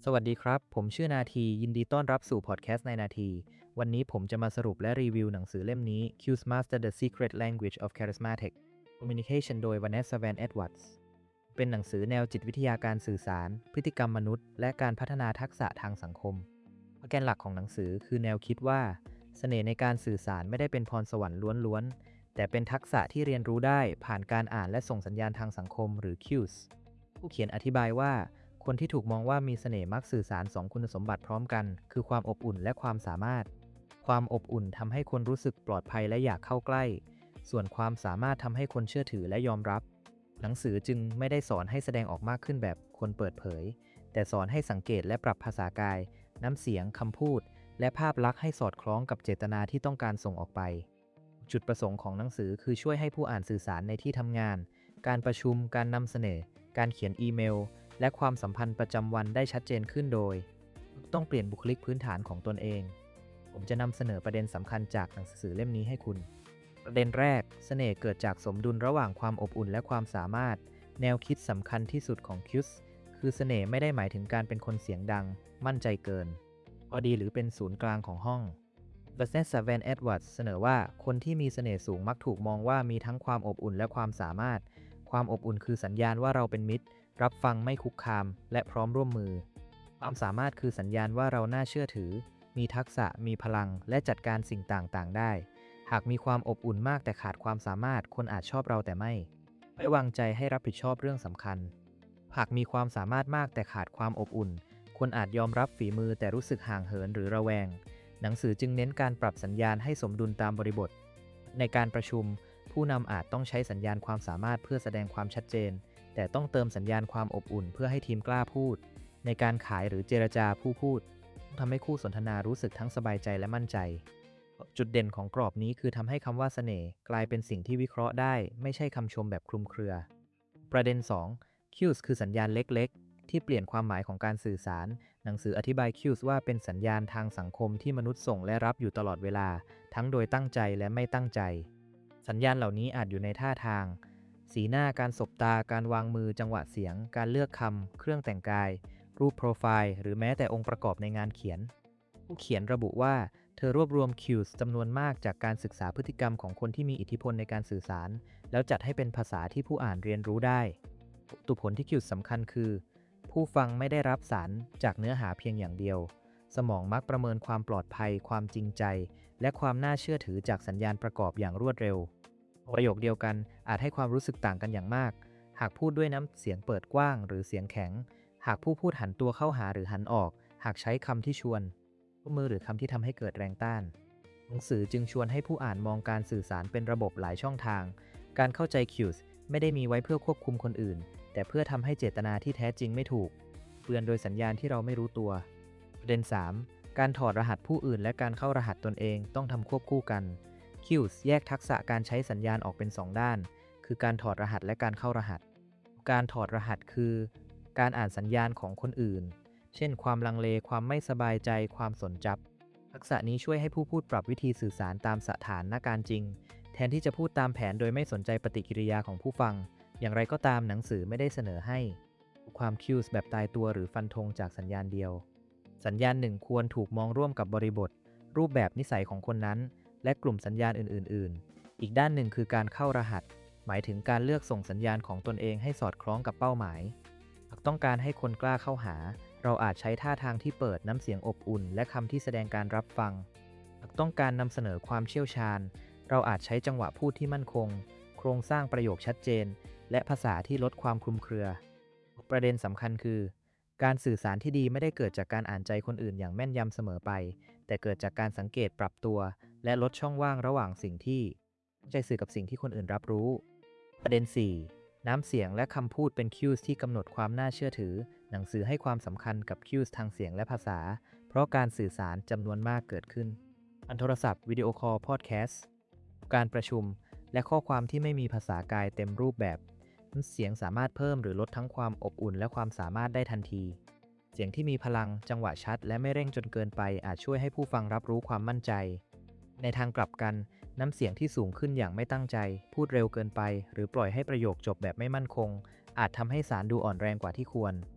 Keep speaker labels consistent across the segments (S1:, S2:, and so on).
S1: สวัสดีครับผมชื่อนาทียินดีต้อนรับสู่พอดแคสต์ในนาทีวันนี้ผมจะมาสรุปและรีวิวหนังสือเล่มนี้ Cues Master the Secret Language of Charismatic Communication โดย Vanessa Van Edwards เป็นหนังสือแนวจิตวิทยาการสื่อสารพฤติกรรมมนุษย์และการพัฒนาทักษะทางสังคมแกนหลักของหนังสือคือแนวคิดว่าเสน่ห์ในการสื่อสารไม่ได้เป็นพรสวรรค์ล้วนๆแต่เป็นทักษะที่เรียนรู้ได้ผ่านการอ่านและส่งสัญญาณทางสังคมหรือ Cues ผู้เขียนอธิบายว่าคนที่ถูกมองว่ามีเสน่ห์มักสื่อสาร2คุณสมบัติพร้อมกันคือความอบอุ่นและความสามารถความอบอุ่นทำให้คนรู้สึกปลอดภัยและอยากเข้าใกล้ส่วนความสามารถทำให้คนเชื่อถือและยอมรับหนังสือจึงไม่ได้สอนให้แสดงออกมากขึ้นแบบคนเปิดเผยแต่สอนให้สังเกตและปรับภาษากายน้ำเสียงคำพูดและภาพลักษณ์ให้สอดคล้องกับเจตนาที่ต้องการส่งออกไปจุดประสงค์ของหนังสือคือช่วยให้ผู้อ่านสื่อสารในที่ทำงานการประชุมการนำเสนอการเขียนอีเมลและความสัมพันธ์ประจำวันได้ชัดเจนขึ้นโดยต้องเปลี่ยนบุคลิกพื้นฐานของตนเองผมจะนำเสนอประเด็นสำคัญจากหนังสือเล่มนี้ให้คุณประเด็นแรกเสน่ห์เกิดจากสมดุลระหว่างความอบอุ่นและความสามารถแนวคิดสำคัญที่สุดของคิวส์คือเสน่ห์ไม่ได้หมายถึงการเป็นคนเสียงดังมั่นใจเกินพอดีหรือเป็นศูนย์กลางของห้อง Vanessa Van Edwards เสนอว่าคนที่มีเสน่ห์สูงมักถูกมองว่ามีทั้งความอบอุ่นและความสามารถความอบอุ่นคือสัญญาณว่าเราเป็นมิตรรับฟังไม่คุกคามและพร้อมร่วมมือความสามารถคือสัญญาณว่าเราน่าเชื่อถือมีทักษะมีพลังและจัดการสิ่งต่างๆได้หากมีความอบอุ่นมากแต่ขาดความสามารถคนอาจชอบเราแต่ไม่ไว้วางใจให้รับผิดชอบเรื่องสำคัญหากมีความสามารถมากแต่ขาดความอบอุ่นคนอาจยอมรับฝีมือแต่รู้สึกห่างเหินหรือระแวงหนังสือจึงเน้นการปรับสัญญาณให้สมดุลตามบริบทในการประชุมผู้นำอาจต้องใช้สัญญาณความสามารถเพื่อแสดงความชัดเจนแต่ต้องเติมสัญญาณความอบอุ่นเพื่อให้ทีมกล้าพูดในการขายหรือเจรจาผู้พูดทำให้คู่สนทนารู้สึกทั้งสบายใจและมั่นใจจุดเด่นของกรอบนี้คือทำให้คำว่าเสน่ห์กลายเป็นสิ่งที่วิเคราะห์ได้ไม่ใช่คำชมแบบคลุมเครือประเด็น 2 cues คือสัญญาณเล็กๆที่เปลี่ยนความหมายของการสื่อสารหนังสืออธิบาย cues ว่าเป็นสัญญาณทางสังคมที่มนุษย์ส่งและรับอยู่ตลอดเวลาทั้งโดยตั้งใจและไม่ตั้งใจสัญญาณเหล่านี้อาจอยู่ในท่าทางสีหน้าการสบตาการวางมือจังหวะเสียงการเลือกคำเครื่องแต่งกายรูปโปรไฟล์หรือแม้แต่องค์ประกอบในงานเขียนผู้เขียนระบุว่าเธอรวบรวมคิวส์จำนวนมากจากการศึกษาพฤติกรรมของคนที่มีอิทธิพลในการสื่อสารแล้วจัดให้เป็นภาษาที่ผู้อ่านเรียนรู้ได้ตุผลที่คิวส์สำคัญคือผู้ฟังไม่ได้รับสารจากเนื้อหาเพียงอย่างเดียวสมองมักประเมินความปลอดภัยความจริงใจและความน่าเชื่อถือจากสัญญาณประกอบอย่างรวดเร็วประโยคเดียวกันอาจให้ความรู้สึกต่างกันอย่างมากหากพูดด้วยน้ำเสียงเปิดกว้างหรือเสียงแข็งหากผู้พูดหันตัวเข้าหาหรือหันออกหากใช้คำที่ชวนมือหรือคำที่ทำให้เกิดแรงต้านหนังสือจึงชวนให้ผู้อ่านมองการสื่อสารเป็นระบบหลายช่องทางการเข้าใจคิวส์ไม่ได้มีไว้เพื่อควบคุมคนอื่นแต่เพื่อทำให้เจตนาที่แท้จริงไม่ถูกเตือนโดยสัญญาณที่เราไม่รู้ตัวประเด็น 3 การถอดรหัสผู้อื่นและการเข้ารหัสตนเองต้องทำควบคู่กันคิวส์แยกทักษะการใช้สัญญาณออกเป็น2ด้านคือการถอดรหัสและการเข้ารหัสการถอดรหัสคือการอ่านสัญญาณของคนอื่นเช่นความลังเลความไม่สบายใจความสนจับทักษะนี้ช่วยให้ผู้พูดปรับวิธีสื่อสารตามสถานการณ์จริงแทนที่จะพูดตามแผนโดยไม่สนใจปฏิกิริยาของผู้ฟังอย่างไรก็ตามหนังสือไม่ได้เสนอให้ความคิวส์แบบตายตัวหรือฟันธงจากสัญญาณเดียวสัญญาณหนึ่งควรถูกมองร่วมกับบริบทรูปแบบนิสัยของคนนั้นและกลุ่มสัญญาณอื่นๆอีกด้านหนึ่งคือการเข้ารหัสหมายถึงการเลือกส่งสัญญาณของตนเองให้สอดคล้องกับเป้าหมายหากต้องการให้คนกล้าเข้าหาเราอาจใช้ท่าทางที่เปิดน้ำเสียงอบอุ่นและคำที่แสดงการรับฟังหากต้องการนำเสนอความเชี่ยวชาญเราอาจใช้จังหวะพูดที่มั่นคงโครงสร้างประโยคชัดเจนและภาษาที่ลดความคลุมเครือประเด็นสำคัญคือการสื่อสารที่ดีไม่ได้เกิดจากการอ่านใจคนอื่นอย่างแม่นยำเสมอไปแต่เกิดจากการสังเกตปรับตัวและลดช่องว่างระหว่างสิ่งที่ตั้งใจสื่อกับสิ่งที่คนอื่นรับรู้ประเด็น 4 น้ำเสียงและคำพูดเป็นคิวส์ที่กำหนดความน่าเชื่อถือหนังสือให้ความสำคัญกับคิวส์ทางเสียงและภาษาเพราะการสื่อสารจำนวนมากเกิดขึ้นทางโทรศัพท์วิดีโอคอลพอดแคสต์การประชุมและข้อความที่ไม่มีภาษากายเต็มรูปแบบน้ำเสียงสามารถเพิ่มหรือลดทั้งความอบอุ่นและความสามารถได้ทันทีเสียงที่มีพลังจังหวะชัดและไม่เร่งจนเกินไปอาจช่วยให้ผู้ฟังรับรู้ความมั่นใจในทางกลับกันน้ำเสียงที่สูงขึ้นอย่างไม่ตั้งใจพูดเร็วเกินไปหรือปล่อยให้ประโยคจบแบบไม่มั่นคงอาจทำให้สารดูอ่อนแรงกว่าที่ควร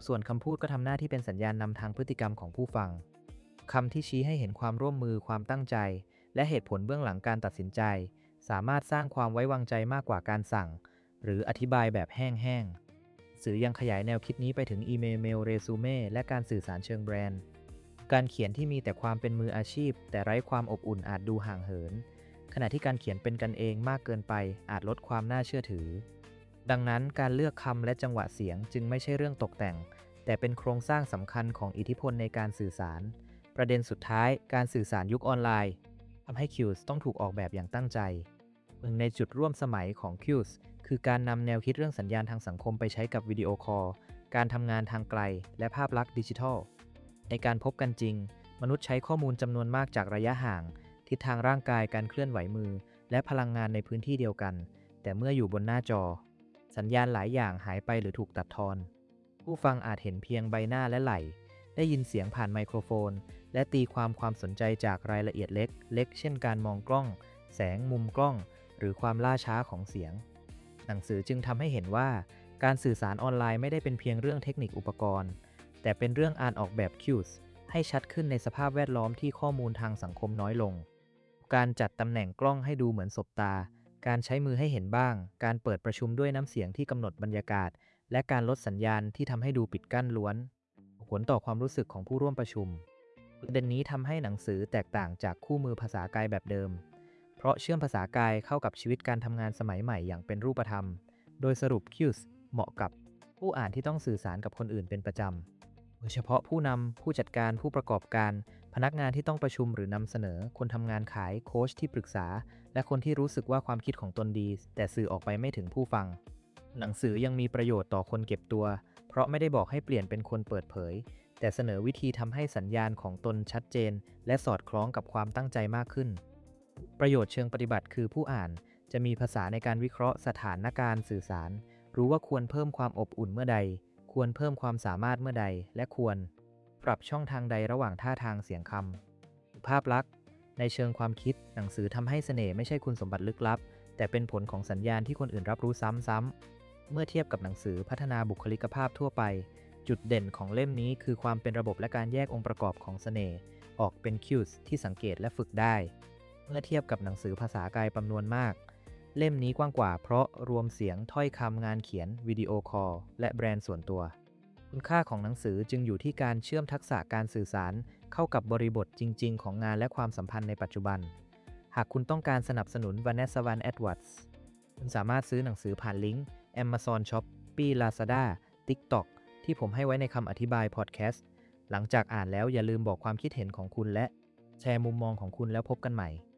S1: ส่วนคำพูดก็ทำหน้าที่เป็นสัญญาณนำทางพฤติกรรมของผู้ฟังคำที่ชี้ให้เห็นความร่วมมือความตั้งใจและเหตุผลเบื้องหลังการตัดสินใจสามารถสร้างความไว้วางใจมากกว่าการสั่งหรืออธิบายแบบแห้งๆสื่อยังขยายแนวคิดนี้ไปถึงอีเมลเรซูเม่และการสื่อสารเชิงแบรนด์การเขียนที่มีแต่ความเป็นมืออาชีพแต่ไร้ความอบอุ่นอาจดูห่างเหินขณะที่การเขียนเป็นกันเองมากเกินไปอาจลดความน่าเชื่อถือดังนั้นการเลือกคำและจังหวะเสียงจึงไม่ใช่เรื่องตกแต่งแต่เป็นโครงสร้างสำคัญของอิทธิพลในการสื่อสารประเด็นสุดท้ายการสื่อสารยุคออนไลน์ทำให้ Cues ต้องถูกออกแบบอย่างตั้งใจหนึ่งในจุดร่วมสมัยของ Cues คือการนำแนวคิดเรื่องสัญญาณทางสังคมไปใช้กับวิดีโอคอลการทำงานทางไกลและภาพลักษณ์ดิจิทัลในการพบกันจริงมนุษย์ใช้ข้อมูลจำนวนมากจากระยะห่างทิศทางร่างกายการเคลื่อนไหวมือและพลังงานในพื้นที่เดียวกันแต่เมื่ออยู่บนหน้าจอสัญญาณหลายอย่างหายไปหรือถูกตัดทอนผู้ฟังอาจเห็นเพียงใบหน้าและไหล่ได้ยินเสียงผ่านไมโครโฟนและตีความสนใจจากรายละเอียดเล็กเช่นการมองกล้องแสงมุมกล้องหรือความล่าช้าของเสียงหนังสือจึงทำให้เห็นว่าการสื่อสารออนไลน์ไม่ได้เป็นเพียงเรื่องเทคนิคอุปกรณ์แต่เป็นเรื่องออกแบบ cues ให้ชัดขึ้นในสภาพแวดล้อมที่ข้อมูลทางสังคมน้อยลงการจัดตำแหน่งกล้องให้ดูเหมือนสบตาการใช้มือให้เห็นบ้างการเปิดประชุมด้วยน้ำเสียงที่กำหนดบรรยากาศและการลดสัญญาณที่ทำให้ดูปิดกั้นล้วนผลต่อความรู้สึกของผู้ร่วมประชุมประเด็นนี้ทำให้หนังสือแตกต่างจากคู่มือภาษากายแบบเดิมเพราะเชื่อมภาษากายเข้ากับชีวิตการทำงานสมัยใหม่อย่างเป็นรูปธรรมโดยสรุป Cues เหมาะกับผู้อ่านที่ต้องสื่อสารกับคนอื่นเป็นประจำโดยเฉพาะผู้นำผู้จัดการผู้ประกอบการพนักงานที่ต้องประชุมหรือนำเสนอคนทำงานขายโค้ชที่ปรึกษาและคนที่รู้สึกว่าความคิดของตนดีแต่สื่อออกไปไม่ถึงผู้ฟังหนังสือยังมีประโยชน์ต่อคนเก็บตัวเพราะไม่ได้บอกให้เปลี่ยนเป็นคนเปิดเผยแต่เสนอวิธีทำให้สัญญาณของตนชัดเจนและสอดคล้องกับความตั้งใจมากขึ้นประโยชน์เชิงปฏิบัติคือผู้อ่านจะมีภาษาในการวิเคราะห์สถานการณ์สื่อสารรู้ว่าควรเพิ่มความอบอุ่นเมื่อใดควรเพิ่มความสามารถเมื่อใดและควรปรับช่องทางใดระหว่างท่าทางเสียงคำภาพลักษณ์ในเชิงความคิดหนังสือทำให้เสน่ห์ไม่ใช่คุณสมบัติลึกลับแต่เป็นผลของสัญญาณที่คนอื่นรับรู้ซ้ำๆเมื่อเทียบกับหนังสือพัฒนาบุคลิกภาพทั่วไปจุดเด่นของเล่มนี้คือความเป็นระบบและการแยกองค์ประกอบของเสน่ห์ออกเป็น cues ที่สังเกตและฝึกได้เมื่อเทียบกับหนังสือภาษากายจำนวนมากเล่มนี้กว้างกว่าเพราะรวมเสียงถ้อยคำงานเขียนวิดีโอคอลและแบรนด์ส่วนตัวคุณค่าของหนังสือจึงอยู่ที่การเชื่อมทักษะการสื่อสารเข้ากับบริบทจริงๆของงานและความสัมพันธ์ในปัจจุบันหากคุณต้องการสนับสนุน Vanessa Van Edwards คุณสามารถซื้อหนังสือผ่านลิงก์ Amazon Shopee Lazada TikTok ที่ผมให้ไว้ในคำอธิบายพอดแคสต์หลังจากอ่านแล้วอย่าลืมบอกความคิดเห็นของคุณและแชร์มุมมองของคุณแล้วพบกันใหม่